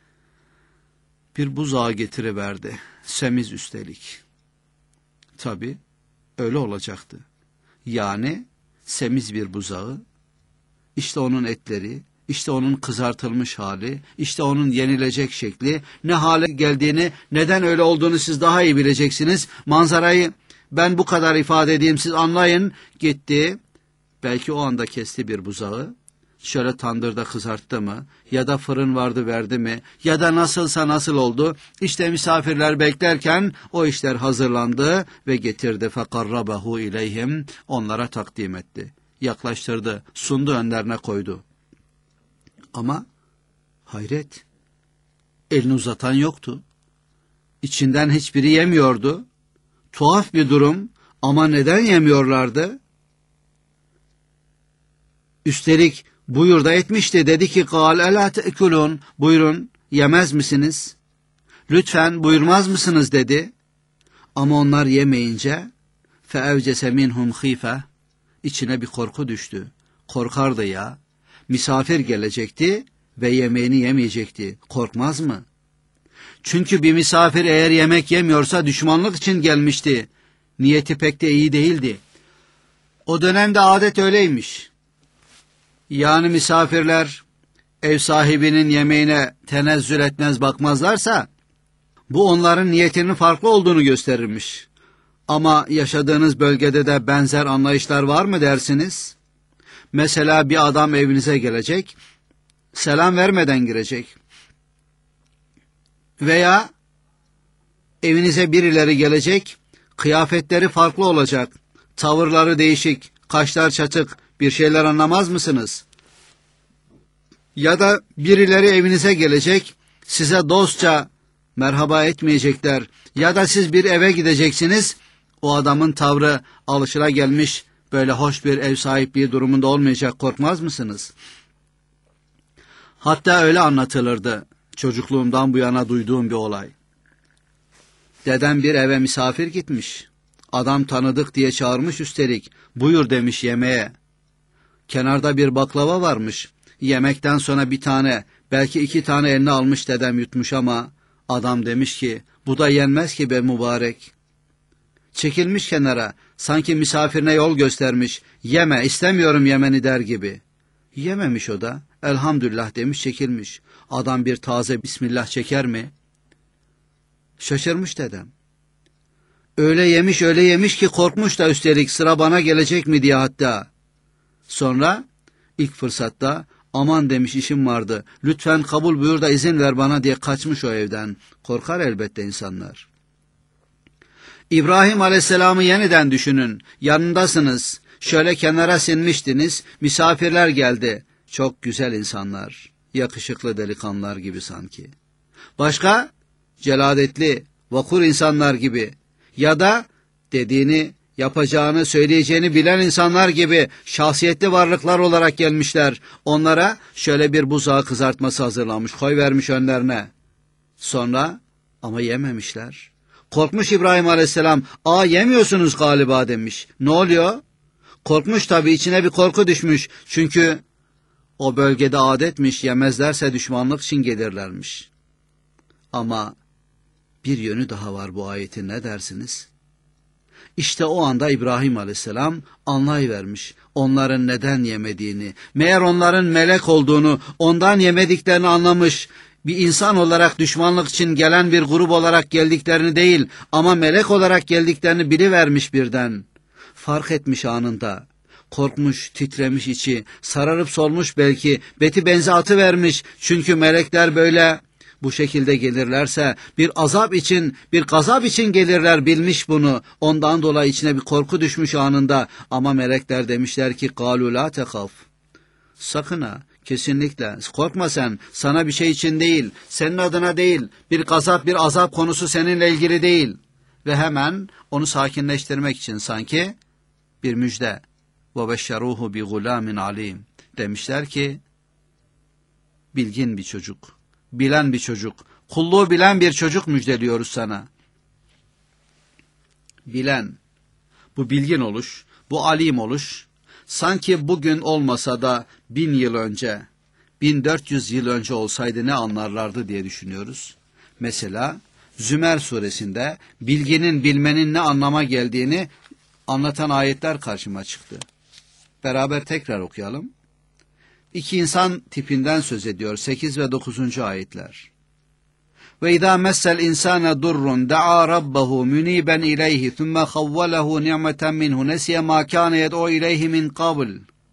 bir buzağı getiriverdi. Semiz üstelik. Tabi öyle olacaktı. Yani semiz bir buzağı, işte onun etleri, işte onun kızartılmış hali, işte onun yenilecek şekli, ne hale geldiğini, neden öyle olduğunu siz daha iyi bileceksiniz. Manzarayı ben bu kadar ifade edeyim, siz anlayın. Gitti, belki o anda kesti bir buzağı, şöyle tandırda kızarttı mı, ya da fırın vardı verdi mi, ya da nasılsa nasıl oldu, işte misafirler beklerken o işler hazırlandı ve getirdi. Fekarrabehu ileyhim, onlara takdim etti, yaklaştırdı, sundu, önlerine koydu. Ama hayret, elini uzatan yoktu, içinden hiçbiri yemiyordu. Tuhaf bir durum, ama neden yemiyorlardı? Üstelik buyur da etmişti, dedi ki kâl elâ te'kulûn, buyurun yemez misiniz? Lütfen buyurmaz mısınız dedi. Ama onlar yemeyince feevcese minhum khîfe, içine bir korku düştü. Korkardı ya, misafir gelecekti ve yemeğini yemeyecekti. Korkmaz mı? Çünkü bir misafir eğer yemek yemiyorsa düşmanlık için gelmişti. Niyeti pek de iyi değildi. O dönemde adet öyleymiş. Yani misafirler ev sahibinin yemeğine tenezzül etmez, bakmazlarsa bu onların niyetinin farklı olduğunu gösterirmiş. Ama yaşadığınız bölgede de benzer anlayışlar var mı dersiniz? Mesela bir adam evinize gelecek, selam vermeden girecek. Veya evinize birileri gelecek, kıyafetleri farklı olacak, tavırları değişik, kaşlar çatık, bir şeyler anlamaz mısınız? Ya da birileri evinize gelecek, size dostça merhaba etmeyecekler. Ya da siz bir eve gideceksiniz, o adamın tavrı alışılagelmiş, böyle hoş bir ev sahipliği durumunda olmayacak, korkmaz mısınız? Hatta öyle anlatılırdı, çocukluğumdan bu yana duyduğum bir olay. Dedem bir eve misafir gitmiş. Adam tanıdık diye çağırmış üstelik. Buyur demiş yemeğe. Kenarda bir baklava varmış. Yemekten sonra bir tane, belki 2 tane eline almış dedem, yutmuş ama adam demiş ki bu da yenmez ki be mübarek. Çekilmiş kenara, sanki misafirine yol göstermiş. Yeme, istemiyorum yemeni der gibi. Yememiş o da. Elhamdülillah demiş, çekilmiş. Adam bir taze bismillah çeker mi? Şaşırmış dedem. Öyle yemiş ki korkmuş da üstelik, sıra bana gelecek mi diye hatta. Sonra ilk fırsatta Aman demiş, işim vardı, lütfen kabul buyur da izin ver bana diye kaçmış o evden. Korkar elbette insanlar. İbrahim Aleyhisselam'ı yeniden düşünün. Yanındasınız. Şöyle kenara sinmiştiniz. Misafirler geldi. Çok güzel insanlar. Yakışıklı delikanlılar gibi sanki. Başka? Celadetli, vakur insanlar gibi. Ya da dediğini, yapacağını, söyleyeceğini bilen insanlar gibi şahsiyetli varlıklar olarak gelmişler. Onlara şöyle bir buzağı kızartması hazırlanmış, koyvermiş önlerine. Sonra ama yememişler. Korkmuş İbrahim Aleyhisselam, yemiyorsunuz galiba demiş. Ne oluyor? Korkmuş tabii, içine bir korku düşmüş. Çünkü o bölgede adetmiş, yemezlerse düşmanlık için gelirlermiş. Ama bir yönü daha var bu ayetin, ne dersiniz? İşte o anda İbrahim Aleyhisselam anlayıvermiş onların neden yemediğini. Meğer onların melek olduğunu, ondan yemediklerini anlamış. Bir insan olarak düşmanlık için gelen bir grup olarak geldiklerini değil, ama melek olarak geldiklerini bilivermiş birden. Fark etmiş anında. Korkmuş, titremiş içi, sararıp solmuş belki, beti benzi atıvermiş. Çünkü melekler böyle, bu şekilde gelirlerse bir azap için, bir gazap için gelirler, bilmiş bunu. Ondan dolayı içine bir korku düşmüş anında. Ama melekler demişler ki, قَالُوا لَا تَخَفْ Sakın ha, kesinlikle korkma sen, sana bir şey için değil, senin adına değil, bir gazap, bir azap konusu seninle ilgili değil. Ve hemen onu sakinleştirmek için sanki bir müjde. وَبَشَّرُوهُ بِغُلَامٍ عَلِيمٍ demişler ki, bilgin bir çocuk, bilen bir çocuk, kulluğu bilen bir çocuk müjdeliyoruz sana. Bilen, bu bilgin oluş, bu alim oluş, sanki bugün olmasa da 1000 yıl önce, 1400 yıl önce olsaydı ne anlarlardı diye düşünüyoruz. Mesela Zümer suresinde bilginin, bilmenin ne anlama geldiğini anlatan ayetler karşıma çıktı. Beraber tekrar okuyalım. İki insan tipinden söz ediyor 8 ve 9. ayetler. Ve izâ messel insâne durrun da'a rabbahu muniben ileyhi thumme havvalehu ni'meten minhu nesiye mâ kâne yed'u ileyhi min qabl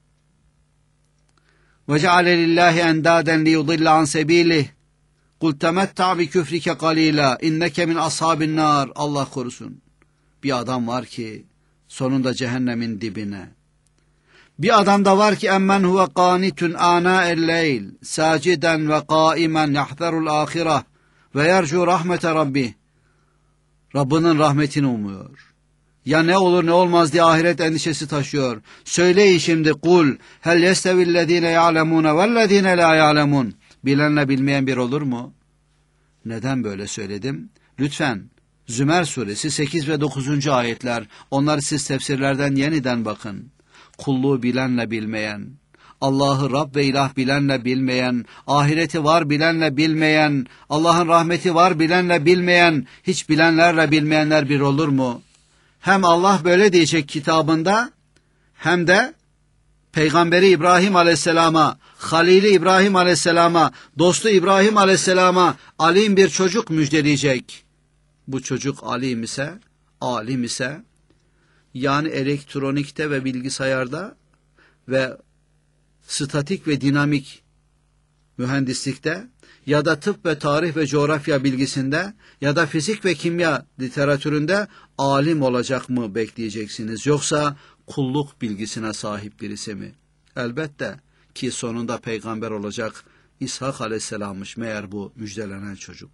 ve ceale lillahi endâden liyudille an sebîlih kul temettâ bi küfrike qalîlâ inneke min ashabin nâr. Allah korusun. Bir adam var ki sonunda cehennemin dibine. Bir adam da var ki emmen huve qânitun ânâ'el leyl sâciden ve qâimen yahzarul âhireh ve yercu rahmete rabbih. Rabbinin rahmetini umuyor. Ya ne olur ne olmaz diye ahiret endişesi taşıyor. Söyleyin şimdi, kul hel yestevillezîne ya'lemûne vellezîne lâ ya'lemûn. Bilenle bilmeyen bir olur mu? Neden böyle söyledim? Lütfen Zümer suresi 8 ve 9. ayetler, onları siz tefsirlerden yeniden bakın. Kulluğu bilenle bilmeyen, Allah'ı Rab ve ilah bilenle bilmeyen, ahireti var bilenle bilmeyen, Allah'ın rahmeti var bilenle bilmeyen, hiç bilenlerle bilmeyenler bir olur mu? Hem Allah böyle diyecek kitabında, hem de Peygamberi İbrahim Aleyhisselam'a, Halili İbrahim Aleyhisselam'a, dostu İbrahim Aleyhisselam'a alim bir çocuk müjdeleyecek. Bu çocuk alim ise, alim ise, yani elektronikte ve bilgisayarda ve statik ve dinamik mühendislikte ya da tıp ve tarih ve coğrafya bilgisinde ya da fizik ve kimya literatüründe alim olacak mı bekleyeceksiniz? Yoksa kulluk bilgisine sahip birisi mi? Elbette ki sonunda peygamber olacak İshak Aleyhisselam'mış meğer bu müjdelenen çocuk.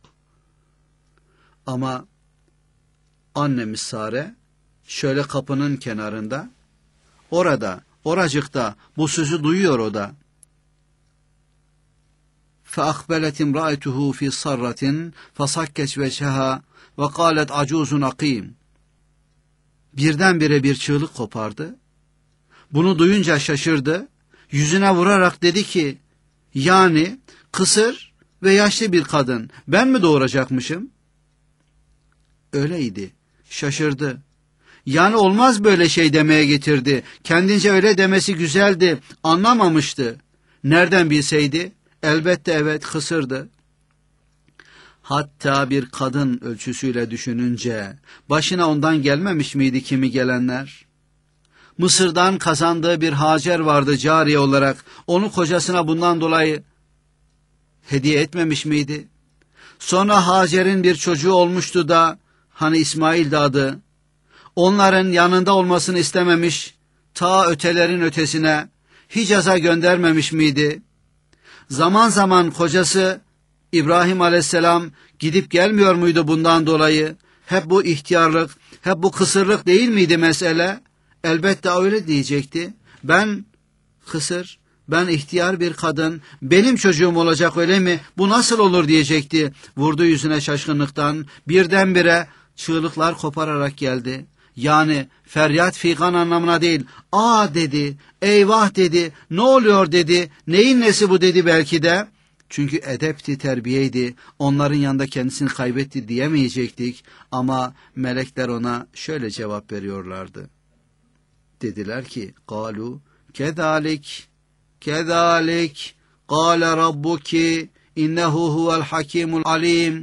Ama annemiz Sare şöyle kapının kenarında, oracıkta bu sözü duyuyor o da. فَأَقْبَلَتْ اِمْرَأَتُهُ فِي صَرَّةٍ فَصَكَّتْ وَجْهَهَا وَقَالَتْ عَجُوزٌ عَقِيمٌ. Birdenbire bir çığlık kopardı. Bunu duyunca şaşırdı. Yüzüne vurarak dedi ki, yani kısır ve yaşlı bir kadın, ben mi doğuracakmışım? Öyleydi. Şaşırdı. Yani olmaz böyle şey demeye getirdi. Kendince öyle demesi güzeldi. Anlamamıştı. Nereden bilseydi? Elbette evet, kısırdı. Hatta bir kadın ölçüsüyle düşününce başına ondan gelmemiş miydi kimi gelenler? Mısır'dan kazandığı bir Hacer vardı cariye olarak. Onu kocasına bundan dolayı hediye etmemiş miydi? Sonra Hacer'in bir çocuğu olmuştu da, hani İsmail'di adı. Onların yanında olmasını istememiş, ta ötelerin ötesine Hicaz'a göndermemiş miydi? Zaman zaman kocası İbrahim Aleyhisselam gidip gelmiyor muydu bundan dolayı? Hep bu ihtiyarlık, hep bu kısırlık değil miydi mesele? Elbette öyle diyecekti. Ben kısır, ben ihtiyar bir kadın, benim çocuğum olacak öyle mi? Bu nasıl olur diyecekti. Vurdu yüzüne şaşkınlıktan, birdenbire çığlıklar kopararak geldi. Yani feryat figan anlamına değil. Aa dedi, eyvah dedi, ne oluyor dedi, neyin nesi bu dedi belki de. Çünkü edepti, terbiyeydi, onların yanında kendisini kaybetti diyemeyecektik. Ama melekler ona şöyle cevap veriyorlardı. Dediler ki, قَالُوا كَذَٰلِكَ كَذَٰلِكَ قَالَ رَبُّكِ اِنَّهُ هُوَ الْحَكِيمُ الْعَلِيمُ.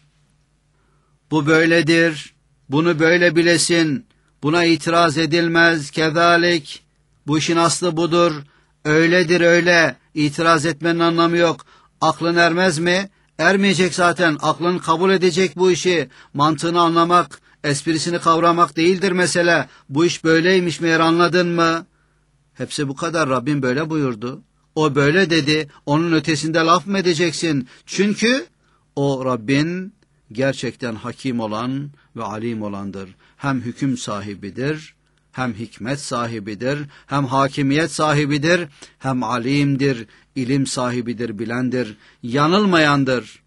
Bu böyledir, bunu böyle bilesin, buna itiraz edilmez, kezalik, bu işin aslı budur, öyledir öyle, itiraz etmenin anlamı yok. Aklın ermez mi? Ermeyecek zaten, aklın kabul edecek bu işi, mantığını anlamak, esprisini kavramak değildir mesele. Bu iş böyleymiş meğer, anladın mı? Hepsi bu kadar, Rabbim böyle buyurdu. O böyle dedi, onun ötesinde laf mı edeceksin? Çünkü o Rabbin gerçekten hakim olan ve alim olandır. Hem hüküm sahibidir, hem hikmet sahibidir, hem hakimiyet sahibidir, hem alimdir, ilim sahibidir, bilendir, yanılmayandır,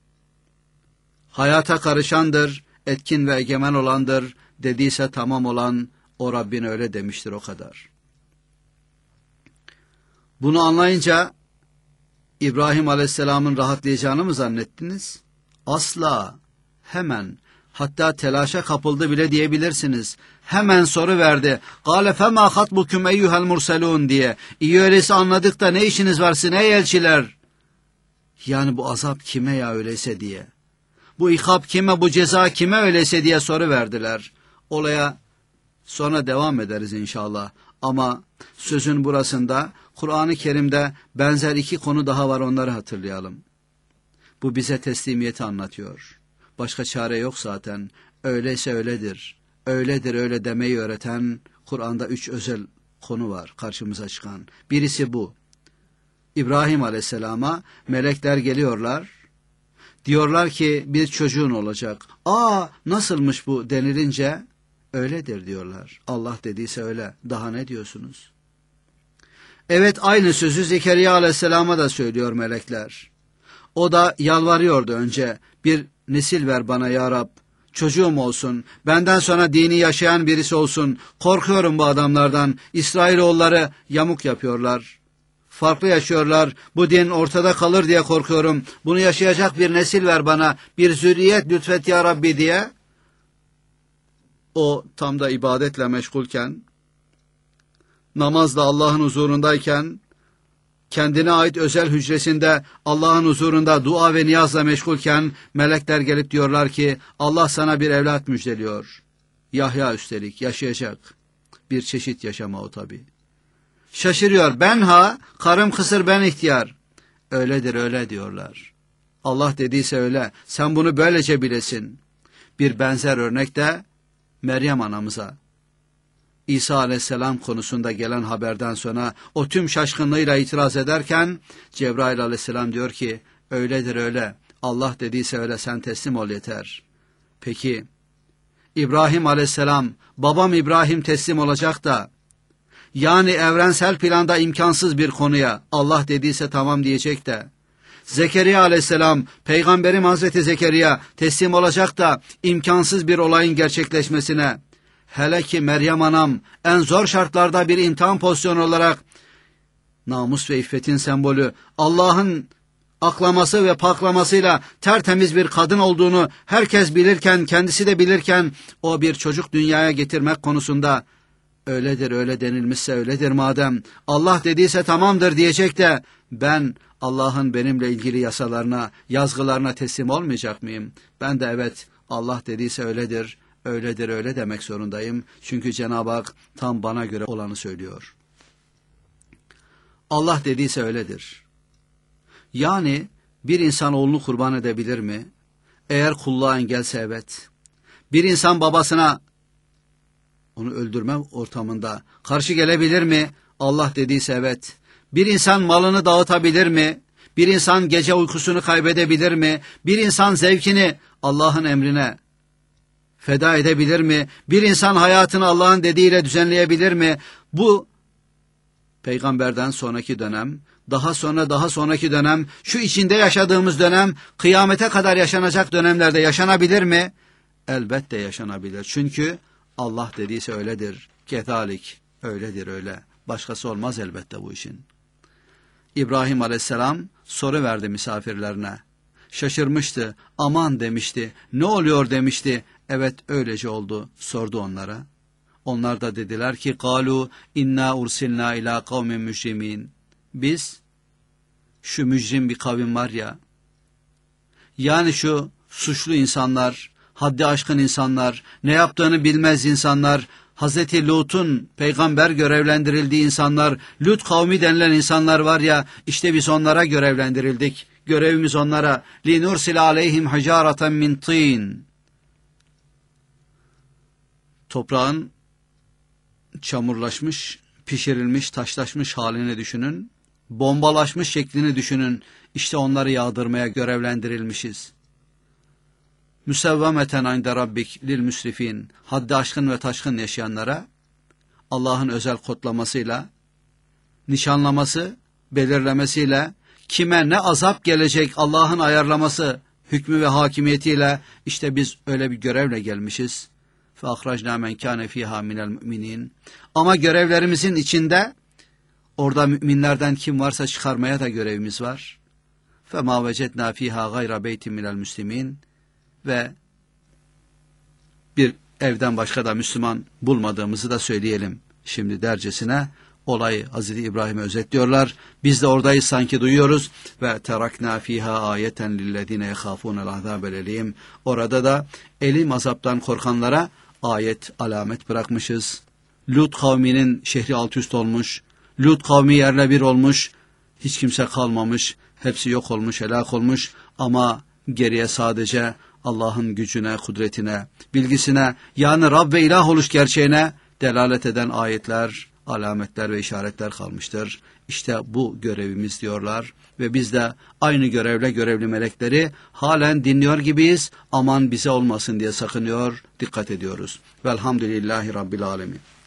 hayata karışandır, etkin ve egemen olandır, dediyse tamam olan o Rabbin öyle demiştir, o kadar. Bunu anlayınca İbrahim Aleyhisselam'ın rahatlayacağını mı zannettiniz? Asla, hemen, hatta telaşa kapıldı bile diyebilirsiniz. Hemen soru verdi. قَالَ فَمَا خَطْبُكُمْ اَيُّهَا الْمُرْسَلُونَ diye. İyi öyleyse anladık da ne işiniz var sizin ey elçiler? Yani bu azap kime ya öyleyse diye. Bu ikab kime, bu ceza kime öyleyse diye soru verdiler. Olaya sonra devam ederiz inşallah. Ama sözün burasında Kur'an-ı Kerim'de benzer iki konu daha var, onları hatırlayalım. Bu bize teslimiyeti anlatıyor. Başka çare yok zaten. Öyleyse öyledir. Öyledir öyle demeyi öğreten Kur'an'da 3 özel konu var karşımıza çıkan. Birisi bu. İbrahim Aleyhisselam'a melekler geliyorlar. Diyorlar ki bir çocuğun olacak. Aa, nasılmış bu denilince öyledir diyorlar. Allah dediyse öyle. Daha ne diyorsunuz? Evet, aynı sözü Zekeriya Aleyhisselam'a da söylüyor melekler. O da yalvarıyordu önce. Bir nesil ver bana ya Rab. Çocuğum olsun. Benden sonra dini yaşayan birisi olsun. Korkuyorum bu adamlardan. İsrailoğulları yamuk yapıyorlar. Farklı yaşıyorlar. Bu din ortada kalır diye korkuyorum. Bunu yaşayacak bir nesil ver bana. Bir zürriyet lütfet ya Rabbi diye. O tam da ibadetle meşgulken, namazla Allah'ın huzurundayken, kendine ait özel hücresinde Allah'ın huzurunda dua ve niyazla meşgulken melekler gelip diyorlar ki Allah sana bir evlat müjdeliyor. Yahya üstelik yaşayacak. Bir çeşit yaşama o tabi. Şaşırıyor. Ben ha, karım kısır ben ihtiyar. Öyledir öyle diyorlar. Allah dediyse öyle. Sen bunu böylece bilesin. Bir benzer örnek de Meryem anamıza. İsa Aleyhisselam konusunda gelen haberden sonra o tüm şaşkınlığıyla itiraz ederken Cebrail Aleyhisselam diyor ki öyledir öyle. Allah dediyse öyle, sen teslim ol yeter. Peki İbrahim Aleyhisselam, babam İbrahim teslim olacak da, yani evrensel planda imkansız bir konuya Allah dediyse tamam diyecek de, Zekeriya Aleyhisselam, Peygamberim Hazreti Zekeriya teslim olacak da imkansız bir olayın gerçekleşmesine, hele ki Meryem anam en zor şartlarda bir imtihan pozisyonu olarak namus ve iffetin sembolü, Allah'ın aklaması ve paklamasıyla tertemiz bir kadın olduğunu herkes bilirken, kendisi de bilirken o bir çocuk dünyaya getirmek konusunda öyledir öyle denilmişse öyledir madem, Allah dediyse tamamdır diyecek de ben Allah'ın benimle ilgili yasalarına, yazgılarına teslim olmayacak mıyım? Ben de evet, Allah dediyse öyledir, öyledir öyle demek zorundayım. Çünkü Cenab-ı Hak tam bana göre olanı söylüyor. Allah dediyse öyledir. Yani bir insan oğlunu kurban edebilir mi? Eğer kulluğa engelse evet. Bir insan babasına, onu öldürme ortamında karşı gelebilir mi? Allah dediyse evet. Bir insan malını dağıtabilir mi? Bir insan gece uykusunu kaybedebilir mi? Bir insan zevkini Allah'ın emrine feda edebilir mi? Bir insan hayatını Allah'ın dediğiyle düzenleyebilir mi? Bu peygamberden sonraki dönem, daha sonraki dönem, şu içinde yaşadığımız dönem, kıyamete kadar yaşanacak dönemlerde yaşanabilir mi? Elbette yaşanabilir. Çünkü Allah dediyse öyledir. Kezalik, öyledir öyle. Başkası olmaz elbette bu işin. İbrahim Aleyhisselam soru verdi misafirlerine. Şaşırmıştı, aman demişti, ne oluyor demişti. Evet öylece oldu, sordu onlara. Onlar da dediler ki, قَالُوا اِنَّا اُرْسِلْنَا اِلٰى قَوْمٍ مُجْرِمِينَ. Biz, şu mücrim bir kavim var ya, yani şu suçlu insanlar, haddi aşkın insanlar, ne yaptığını bilmez insanlar, Hazreti Lut'un peygamber görevlendirildiği insanlar, Lut kavmi denilen insanlar var ya, işte biz onlara görevlendirildik. Görevimiz onlara. لِنُرْسِلَ عَلَيْهِمْ حَجَارَةً مِنْ طِينَ. Toprağın çamurlaşmış, pişirilmiş, taşlaşmış halini düşünün. Bombalaşmış şeklini düşünün. İşte onları yağdırmaya görevlendirilmişiz. Müsevvemeten inde rabbik lil müsrifin. Haddi aşkın ve taşkın yaşayanlara Allah'ın özel kodlamasıyla, nişanlaması, belirlemesiyle, kime ne azap gelecek Allah'ın ayarlaması, hükmü ve hakimiyetiyle işte biz öyle bir görevle gelmişiz. فَاَخْرَجْنَا مَنْ كَانَ ف۪يهَا مِنَ الْمُؤْمِنِينَ. Ama görevlerimizin içinde orada müminlerden kim varsa çıkarmaya da görevimiz var. فَمَا وَجَدْنَا ف۪يهَا غَيْرَ بَيْتٍ مِنَ الْمُسْلِمِينَ. Ve bir evden başka da Müslüman bulmadığımızı da söyleyelim. Şimdi dercesine olayı Hazreti İbrahim'e özetliyorlar. Biz de oradayız sanki duyuyoruz. Ve terakna fiha ayeten lillezine yehafûnel azâbel elîm. Orada da elim azaptan korkanlara ayet, alamet bırakmışız. Lut kavminin şehri alt üst olmuş. Lut kavmi yerle bir olmuş. Hiç kimse kalmamış. Hepsi yok olmuş, helak olmuş. Ama geriye sadece Allah'ın gücüne, kudretine, bilgisine, yani Rab ve ilah oluş gerçeğine delalet eden ayetler, alametler ve işaretler kalmıştır. İşte bu görevimiz diyorlar ve biz de aynı görevle görevli melekleri halen dinliyor gibiyiz. Aman bize olmasın diye sakınıyor, dikkat ediyoruz. Velhamdülillahi Rabbil Alemin.